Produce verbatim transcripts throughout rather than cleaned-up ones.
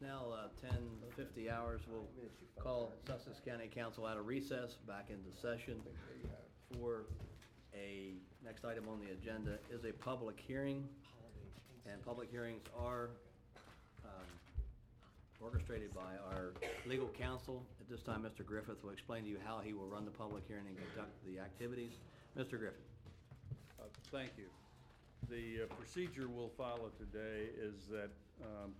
now uh, ten fifty hours. We'll call Sussex County Council out of recess, back into session for a, next item on the agenda is a public hearing. And public hearings are um, orchestrated by our legal counsel. At this time, Mister Griffith will explain to you how he will run the public hearing and conduct the activities. Mister Griffith. Uh, thank you. The uh, procedure we'll follow today is that, um,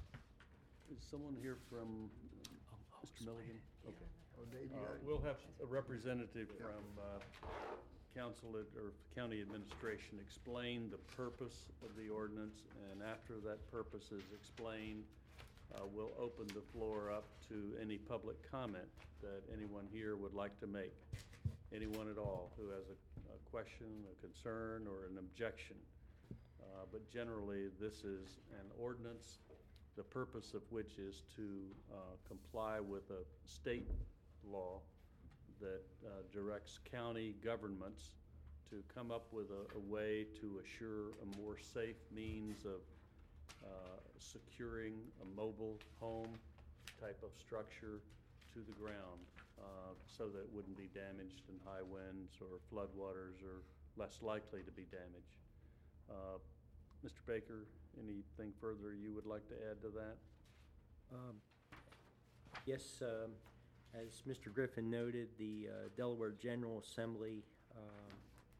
is someone here from uh, Mister Milligan? Okay. Uh, we'll have a representative from uh, council ad- or county administration explain the purpose of the ordinance, and after that purpose is explained, uh, we'll open the floor up to any public comment that anyone here would like to make. Anyone at all who has a, a question, a concern, or an objection. Uh, but generally, this is an ordinance, the purpose of which is to uh, comply with a state law that uh, directs county governments to come up with a, a way to assure a more safe means of uh, securing a mobile home type of structure to the ground, uh, so that it wouldn't be damaged in high winds or floodwaters, or less likely to be damaged. Uh, Mister Baker, anything further you would like to add to that? Um, yes, um, as Mister Griffin noted, the uh, Delaware General Assembly um,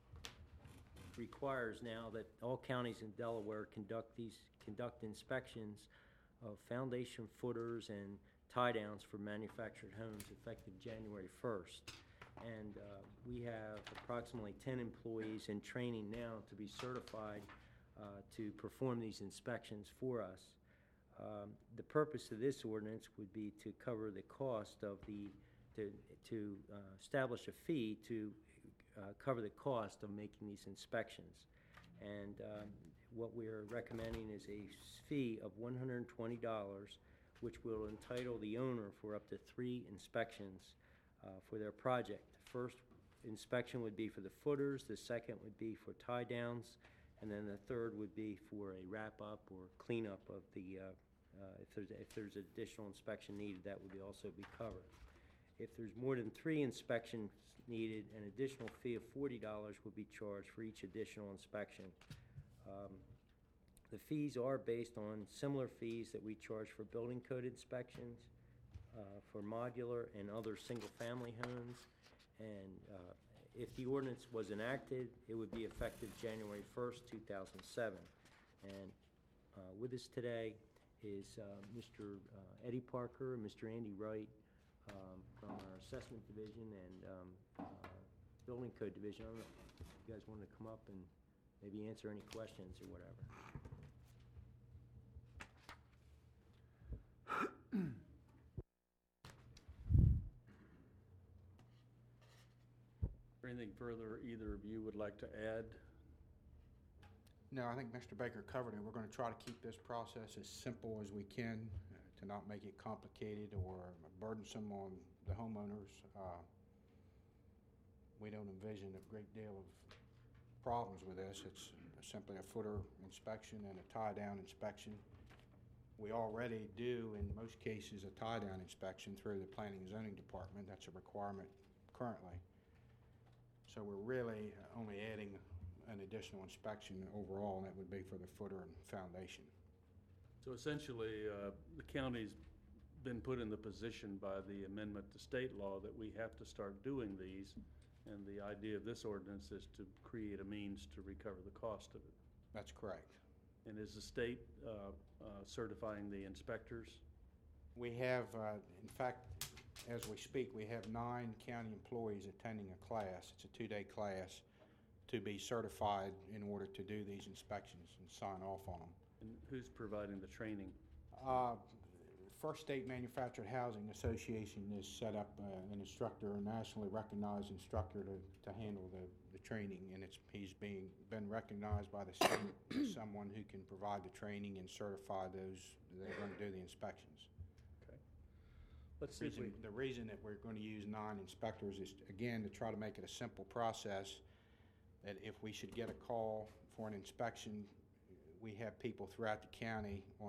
requires now that all counties in Delaware conduct these conduct inspections of foundation footers and tie downs for manufactured homes effective January first. And uh, we have approximately ten employees in training now to be certified uh, to perform these inspections for us. Um, the purpose of this ordinance would be to cover the cost of the, to, to uh, establish a fee to uh, cover the cost of making these inspections. And um, what we're recommending is a fee of one hundred twenty dollars, which will entitle the owner for up to three inspections uh, for their project. The first inspection would be for the footers, the second would be for tie downs, and then the third would be for a wrap-up or cleanup of the, uh, uh, if there's if there's additional inspection needed, that would be also be covered. If there's more than three inspections needed, an additional fee of forty dollars would be charged for each additional inspection. Um, The fees are based on similar fees that we charge for building code inspections, uh, for modular and other single-family homes. And uh, if the ordinance was enacted, it would be effective January first, two thousand seven. And uh, with us today is uh, Mister Uh, Eddie Parker and Mister Andy Wright um, from our assessment division and um, uh, building code division. I don't know if you guys wanted to come up and maybe answer any questions or whatever. Anything further either of you would like to add? No, I think Mister Baker covered it. We're going to try to keep this process as simple as we can uh, to not make it complicated or burdensome on the homeowners. Uh, we don't envision a great deal of problems with this. It's simply a footer inspection and a tie-down inspection. We already do, in most cases, a tie-down inspection through the Planning and Zoning Department. That's a requirement currently. So we're really only adding an additional inspection overall, and that would be for the footer and foundation. So essentially, uh, the county's been put in the position by the amendment to state law that we have to start doing these, and the idea of this ordinance is to create a means to recover the cost of it. That's correct. And is the state uh, uh, certifying the inspectors? We have, uh, in fact, as we speak, we have nine county employees attending a class. It's a two-day class to be certified in order to do these inspections and sign off on them. And who's providing the training? Uh, First State Manufactured Housing Association has set up uh, an instructor, a nationally recognized instructor to, to handle the, the training, and it's he's being been recognized by the state as someone who can provide the training and certify those that are going to do the inspections. Okay. Let's The see if we, reason, the reason that we're going to use nine inspectors is, again, to try to make it a simple process, that if we should get a call for an inspection, we have people throughout the county on any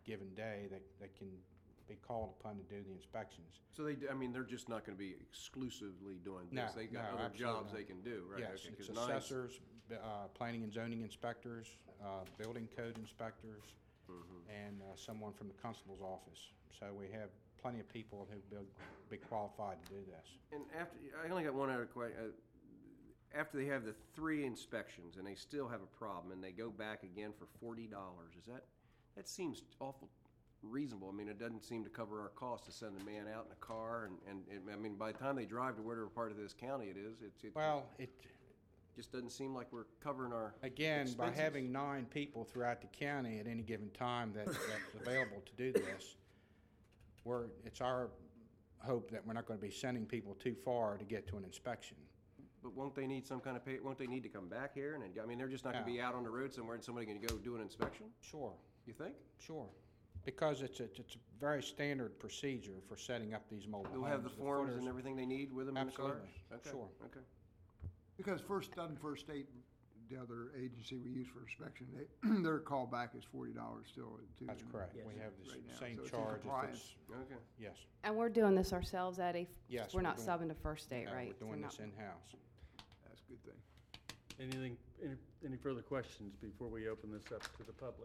given day that, that can be called upon to do the inspections. So they, do- I mean, they're just not gonna be exclusively doing No, this? They got no, other absolutely jobs not. they can do, right? Yes, Okay, it's 'cause nine- assessors, b- uh, planning and zoning inspectors, uh, building code inspectors, Mm-hmm. and uh, someone from the constable's office. So we have plenty of people who will be qualified to do this. And after, I only got one other question. After they have the three inspections and they still have a problem and they go back again for forty dollars, is that, that seems awful reasonable. I mean, it doesn't seem to cover our cost to send a man out in a car and, and, and, I mean, by the time they drive to whatever part of this county it is, it's, it Well, it, just doesn't seem like we're covering our again, by expenses. having nine people throughout the county at any given time that, that's available to do this, we're, it's our hope that we're not going to be sending people too far to get to an inspection. But won't they need some kind of pay, won't they need to come back here? And, I mean, they're just not gonna be out on the road somewhere and somebody gonna go do an inspection? Sure, You think? sure. Because it's a, it's a very standard procedure for setting up these mobile homes. They'll have the forms footers- and everything they need with them in the cars? Absolutely. Okay, Sure. Okay. Because First Dun First State, the other agency we use for inspection, they, their callback is forty dollars still. too, That's and- correct. Yes. We have the Right now, same so it's in charge if compliance. it's, Okay. yes. And we're doing this ourselves at a, Yes, we're we're not doing- subbing to First State, No, right? We're doing not- this in-house. That's a good thing. Anything, any, any further questions before we open this up to the public?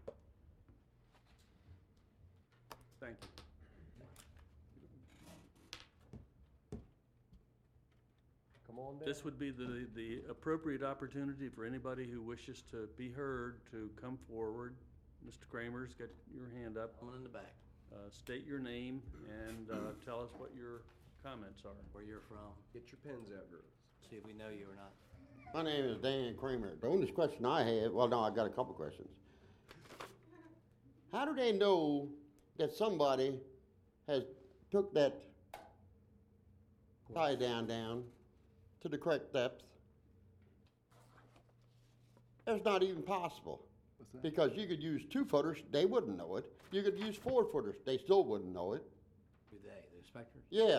Thank you. Come on down. This would be the, the appropriate opportunity for anybody who wishes to be heard to come forward. Mister Kramer's got your hand up. Someone in the back, Uh, State your name and uh, tell us what your comments are. where you're from, Get your pens out, girls. see if we know you or not. My name is Dan Kramer. The only question I have, well, no, I got a couple questions. How do they know that somebody has took that tie down down to the correct depth? That's not even possible. What's that? Because you could use two footers, they wouldn't know it. You could use four footers, they still wouldn't know it. Who they, the inspectors? Yeah.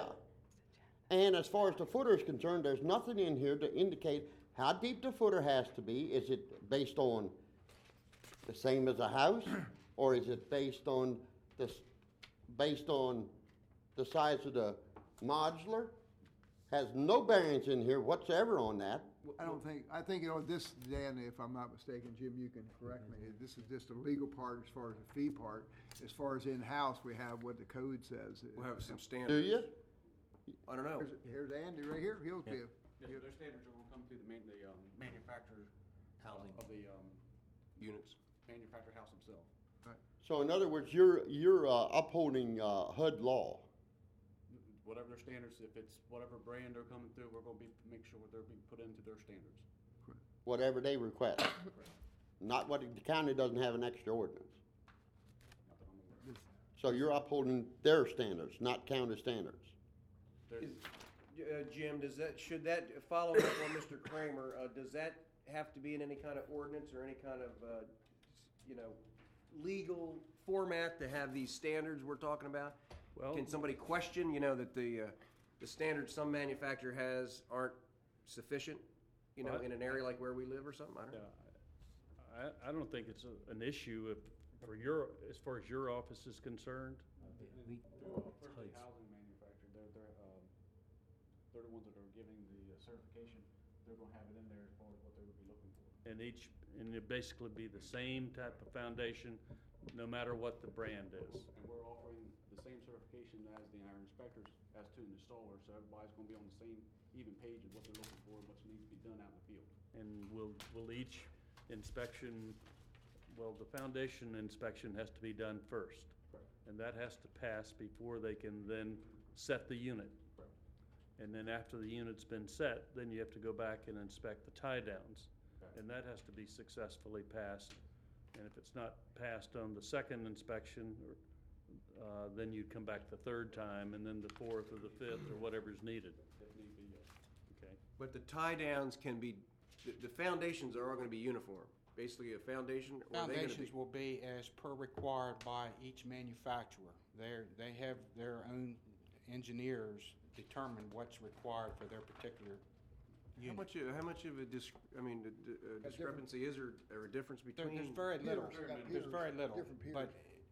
And as far as the footer is concerned, there's nothing in here to indicate how deep the footer has to be. Is it based on the same as a house? Or is it based on this, based on the size of the modular? Has no bearings in here whatsoever on that. I don't think, I think, you know, this, Dan, if I'm not mistaken, Jim, you can correct me, this is just a legal part as far as the fee part. As far as in-house, we have what the code says. We'll have some Do standards. you? I don't know. Here's, here's Andy right here, he'll give. Yes, their standards are gonna come through the main, the, um, manufacturer Housing. of the, um, Units. manufactured house themselves. So in other words, you're, you're uh, upholding uh, H U D law. Whatever their standards, if it's whatever brand they're coming through, we're gonna be, make sure they're being put into their standards. Whatever they request. Not what, the county doesn't have an extra ordinance. Not that I'm aware. So you're upholding their standards, not county standards. There's- Is- uh, Jim, does that, should that, following up on Mister Kramer, uh, does that have to be in any kind of ordinance or any kind of, uh, you know, legal format to have these standards we're talking about? Well, Can somebody question, you know, that the, uh, the standards some manufacturer has aren't sufficient, you know, Well, in an area like where we live or something? I don't yeah, know. I, I don't think it's a- an issue if, for your, as far as your office is concerned. We, Through, uh, First State Housing Manufacturer, they're, they're, um, they're the ones that are giving the uh, certification. They're gonna have it in there as far as what they would be looking for. And each, and it'd basically be the same type of foundation, no matter what the brand is. And we're offering the same certification as the, our inspectors, as to an installer, so everybody's gonna be on the same even page of what they're looking for, and what needs to be done out in the field. And will, will each inspection, well, the foundation inspection has to be done first. Correct. And that has to pass before they can then set the unit. Correct. And then after the unit's been set, then you have to go back and inspect the tie downs. Okay. And that has to be successfully passed. And if it's not passed on the second inspection, or, uh, then you'd come back the third time, and then the fourth or the fifth, or whatever's needed. If need be, yes. Okay? But the tie downs can be, the, the foundations are all gonna be uniform. Basically a foundation, or are they gonna be? Foundations will be as per required by each manufacturer. They're, they have their own engineers determine what's required for their particular How unit. much, uh, how much of a dis, I mean, a d- a discrepancy is there, or a difference There- between? There's very little, Peters, got there's Peters, very little, different but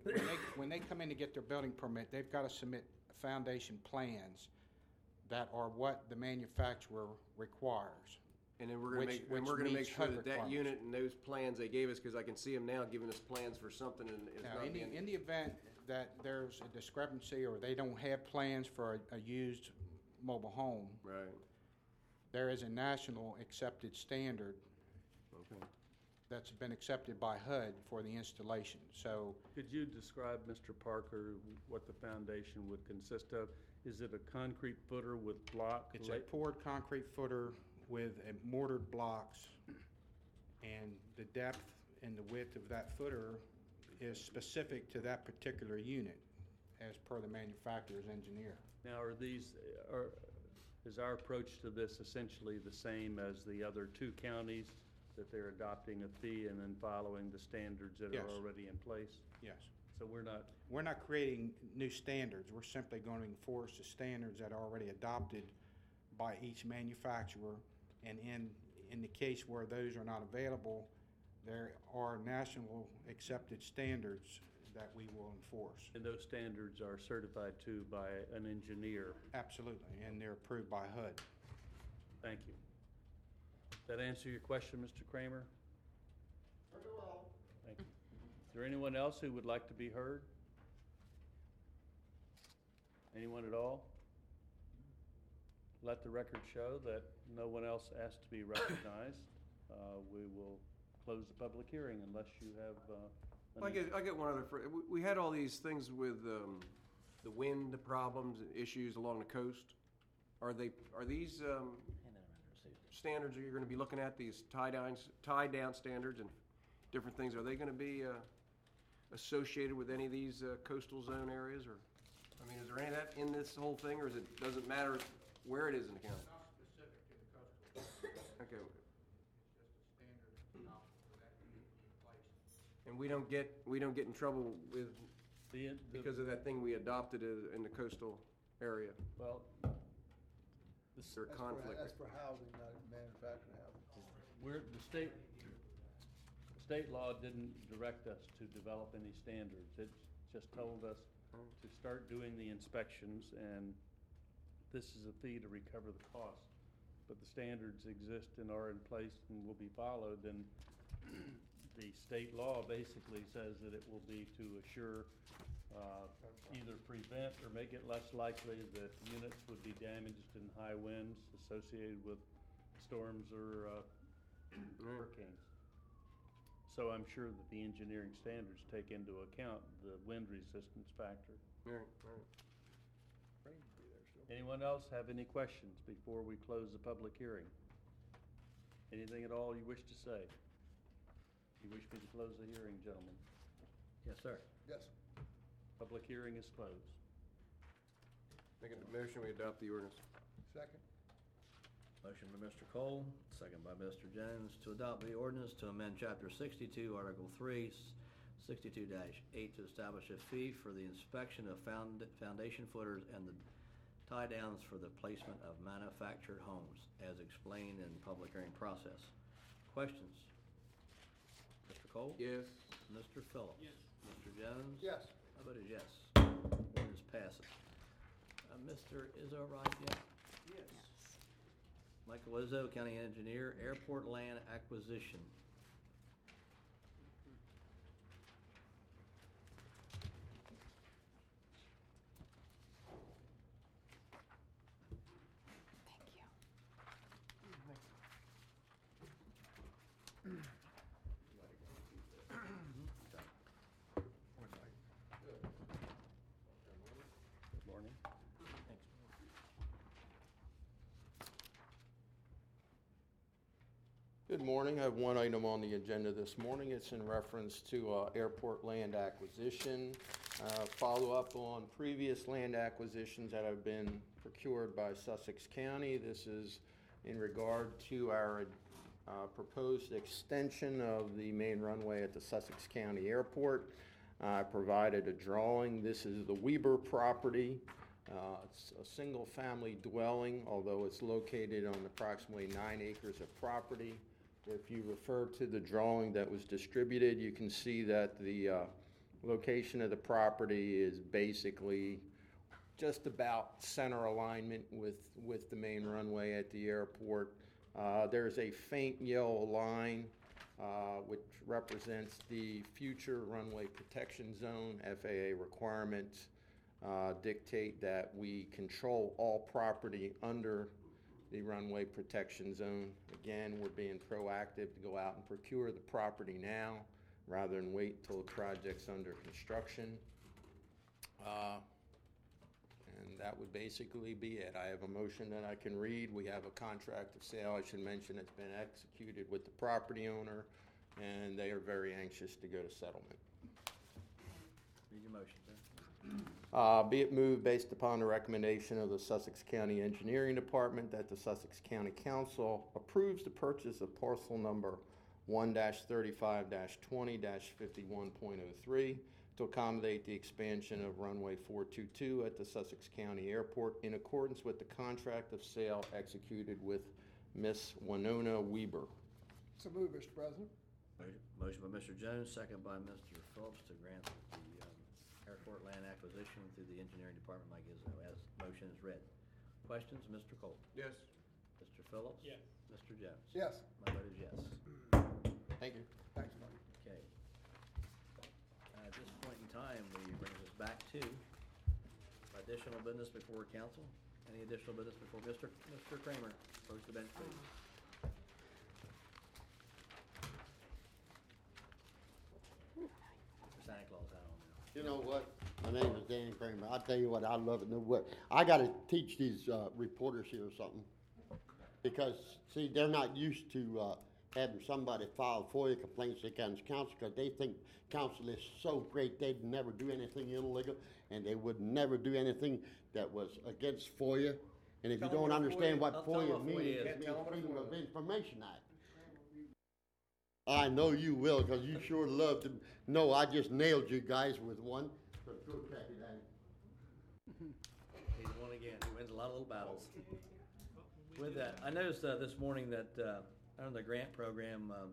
when they, when they come in to get their building permit, they've got to submit foundation plans that are what the manufacturer requires. And then we're gonna Which- make, and which we're gonna make meets sure HUD that that requirements. unit and those plans they gave us, because I can see them now giving us plans for something and it's Now, not in the, being. in the event that there's a discrepancy or they don't have plans for a, a used mobile home, Right, there is a national accepted standard okay. that's been accepted by H U D for the installation. So Could you describe, Mister Parker, what the foundation would consist of? Is it a concrete footer with block? it's a la- poured concrete footer with a mortared blocks, and the depth and the width of that footer is specific to that particular unit as per the manufacturer's engineer. Now, are these, are, is our approach to this essentially the same as the other two counties, that they're adopting a fee and then following the standards that Yes. are already in place? Yes. So we're not, We're not creating new standards. We're simply going to enforce the standards that are already adopted by each manufacturer. And in, in the case where those are not available, there are national accepted standards that we will enforce. and those standards are certified too by an engineer. Absolutely, and they're approved by H U D. Thank you. That answer your question, Mister Kramer? Very well. Thank you. Is there anyone else who would like to be heard? Anyone at all? Let the record show that no one else asked to be recognized. Uh, We will close the public hearing unless you have. uh, I any- get, I get one other, fr- we, we had all these things with, um, the wind problems, and issues along the coast. Are they, are these, um, standards that you're gonna be looking at, these tie downs, tie down standards and different things, are they gonna be, uh, associated with any of these uh, coastal zone areas, or, I mean, is there any of that in this whole thing, or is it, does it matter where it is in the county? Not specific to the coastal. Okay, It's just a standard adopted for that unit in place. and we don't get, we don't get in trouble with, The, the- because of that thing we adopted i- in the coastal area? well, Is there a conflict? That's for housing, not manufactured housing. we're, the state, state law didn't direct us to develop any standards. It just told us to start doing the inspections, and this is a fee to recover the cost. But the standards exist and are in place and will be followed, and the state law basically says that it will be to assure, uh, either prevent or make it less likely that units would be damaged in high winds associated with storms or uh, hurricanes. So I'm sure that the engineering standards take into account the wind resistance factor. All right, all right. Anyone else have any questions before we close the public hearing? Anything at all you wish to say? You wish me to close the hearing, gentlemen? Yes, sir. Yes. Public hearing is closed. Making the motion, we adopt the ordinance. Second? Motion by Mister Cole, second by Mister Jones, to adopt the ordinance to amend Chapter sixty-two, Article three, sixty-two dash eight, to establish a fee for the inspection of found, foundation footers and the tie downs for the placement of manufactured homes, as explained in public hearing process. Questions? Mister Cole? Yes. Mister Phillips? Yes. Mister Jones? Yes. How about a yes? Ordinance passes. Uh, Mister Izzo yet? Yes. Michael Izzo, County Engineer, Airport Land Acquisition. Thank you. Good morning. Good morning. I have one item on the agenda this morning. It's in reference to uh, airport land acquisition. Uh, Follow-up on previous land acquisitions that have been procured by Sussex County. This is in regard to our uh, proposed extension of the main runway at the Sussex County Airport. I provided a drawing. This is the Weber property. Uh, It's a single-family dwelling, although it's located on approximately nine acres of property. If you refer to the drawing that was distributed, you can see that the uh, location of the property is basically just about center alignment with, with the main runway at the airport. Uh, there's a faint yellow line, uh, which represents the future runway protection zone. F A A requirements uh, dictate that we control all property under the runway protection zone. Again, we're being proactive to go out and procure the property now rather than wait till the project's under construction. Uh, and that would basically be it. I have a motion that I can read. We have a contract of sale, I should mention, it's been executed with the property owner, and they are very anxious to go to settlement. Read your motion, sir. Uh, Be it moved, based upon the recommendation of the Sussex County Engineering Department, that the Sussex County Council approves the purchase of parcel number one thirty-five twenty fifty-one point oh three to accommodate the expansion of runway four two two at the Sussex County Airport in accordance with the contract of sale executed with Miss Winona Weber. So move, Mister President. Motion by Mister Jones, second by Mister Phillips to grant the um, airport land acquisition through the engineering department by Gizmo as motion is read. Questions, Mister Cole? Yes. Mister Phillips? Yes. Mister Jones? Yes. My vote is yes. Thank you. Thanks, Mike. Okay. Uh, At this point in time, we brings us back to additional business before council. Any additional business before Mister Mister Kramer? Approach the bench, please. Santa Claus hat on now. You know what? My name is Dan Kramer. I tell you what, I love it. No what? I got to teach these uh, reporters here something, because see, they're not used to uh, having somebody file FOIA complaints against council, because they think council is so great they'd never do anything illegal, and they would never do anything that was against FOIA. And if Tell you them don't what understand FOIA what tell them FOIA what means, FOIA is. it means Tell them what Freedom FOIA of is. Information Act. I know you will, because you sure love to know I just nailed you guys with one. So go check it out. He's won again. He wins a lot of little battles. With that, I noticed uh, this morning that uh, under the grant program, um,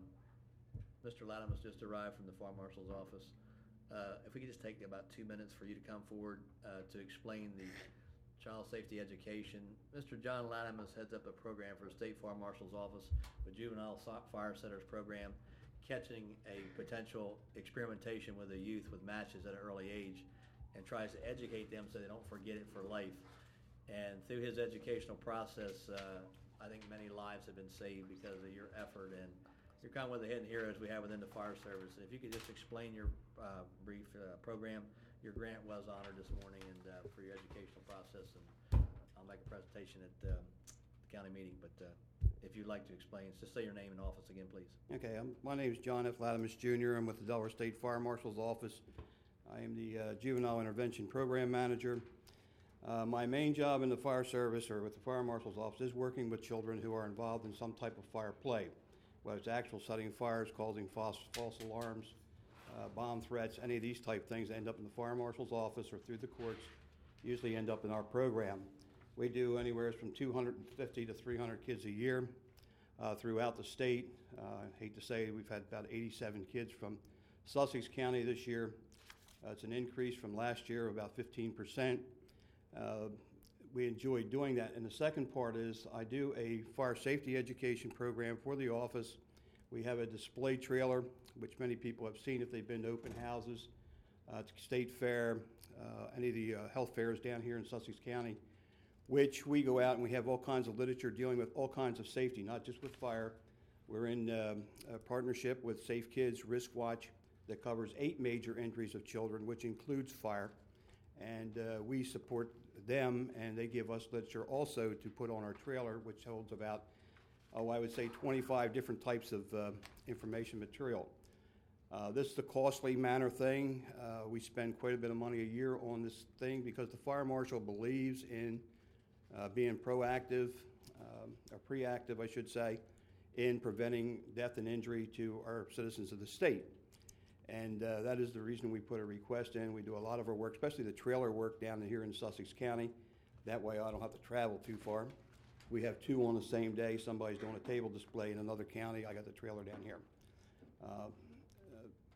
Mister Latham has just arrived from the Fire Marshal's office. Uh, if we could just take about two minutes for you to come forward uh, to explain the child safety education. Mister John Latham has heads up a program for the State Fire Marshal's office, the Juvenile So- Fire Setters program, catching a potential experimentation with the youth with matches at an early age, and tries to educate them so they don't forget it for life. And through his educational process, uh, I think many lives have been saved because of your effort, and you're kind of one of the hidden heroes we have within the fire service. If you could just explain your uh, brief uh, program, your grant was honored this morning, and uh, for your educational process, and I'll make a presentation at uh, the county meeting, but uh, if you'd like to explain, just say your name and office again, please. Okay, um, my name is John F. Latimus Junior I'm with the Delaware State Fire Marshal's Office. I am the uh, Juvenile Intervention Program Manager. Uh, my main job in the fire service or with the Fire Marshal's Office is working with children who are involved in some type of fire play, whether it's actual setting fires, causing false, false alarms, uh, bomb threats, any of these type things end up in the Fire Marshal's Office or through the courts, usually end up in our program. We do anywhere from two hundred fifty to three hundred kids a year uh, throughout the state. Uh, I hate to say we've had about eighty-seven kids from Sussex County this year. Uh, it's an increase from last year of about fifteen percent. Uh, we enjoy doing that. And the second part is I do a fire safety education program for the office. We have a display trailer, which many people have seen if they've been to open houses, uh, to State Fair, uh, any of the uh, health fairs down here in Sussex County, which we go out and we have all kinds of literature dealing with all kinds of safety, not just with fire. We're in um, a partnership with Safe Kids Risk Watch that covers eight major injuries of children, which includes fire. And uh, we support them, and they give us literature also to put on our trailer, which holds about, oh, I would say twenty-five different types of uh, information material. Uh, this is the costly manner thing. Uh, we spend quite a bit of money a year on this thing because the fire marshal believes in uh, being proactive, um, or preactive, I should say, in preventing death and injury to our citizens of the state. And uh, that is the reason we put a request in. We do a lot of our work, especially the trailer work down here in Sussex County. That way I don't have to travel too far. We have two on the same day. Somebody's doing a table display in another county. I got the trailer down here. Uh, uh,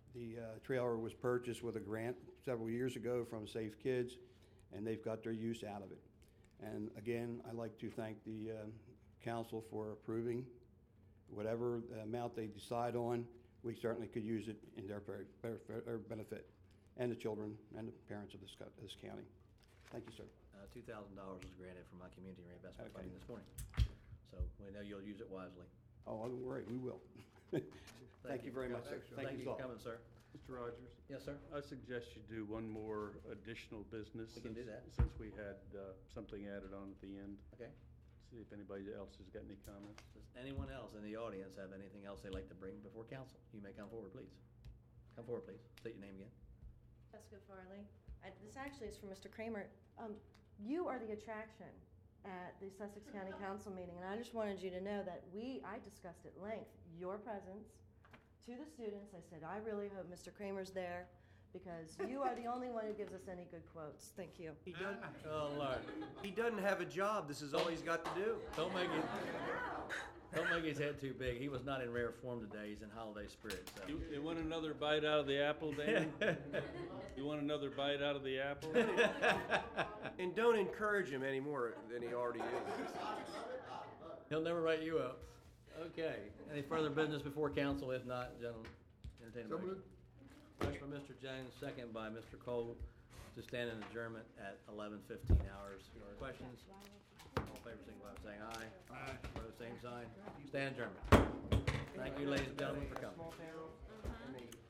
The uh, trailer was purchased with a grant several years ago from Safe Kids, and they've got their use out of it. And again, I'd like to thank the uh, council for approving whatever amount they decide on. We certainly could use it in their very- very- very benefit, and the children and the parents of this co- this county. Thank you, sir. Uh, two thousand dollars was granted from my community reinvestment Okay. funding this morning. So we know you'll use it wisely. Oh, don't worry, we will. Thank you very for much, sir. coming. Thank Thank you you all. for coming, sir. Mister Rogers, Yes, sir? I suggest you do one more additional business. We can do since- that. Since we had uh, something added on at the end. Okay. See if anybody else has got any comments. Does anyone else in the audience have anything else they'd like to bring before council? You may come forward, please. Come forward, please. State your name again. Jessica Farley. I- This actually is for Mister Kramer. Um, You are the attraction at the Sussex County Council meeting, and I just wanted you to know that we, I discussed at length your presence to the students. I said, I really hope Mister Kramer's there, because you are the only one who gives us any good quotes. Thank you. He doesn't, Oh, Lord. he doesn't have a job. This is all he's got to do. Don't make it, don't make his head too big. He was not in rare form today. He's in holiday spirit, so. You, you want another bite out of the apple, Dan? You want another bite out of the apple? And don't encourage him any more than he already is. He'll never write you up. Okay. Any further business before council? If not, gentlemen, entertain a So motion. moved. Motion by Mister Jones, second by Mister Cole, to stand in adjournment at eleven fifteen hours. Questions? All in favor, signify by saying aye. Aye. Opposed, same sign. Stand adjournment. Thank you, ladies and gentlemen, for coming. Small town. I mean,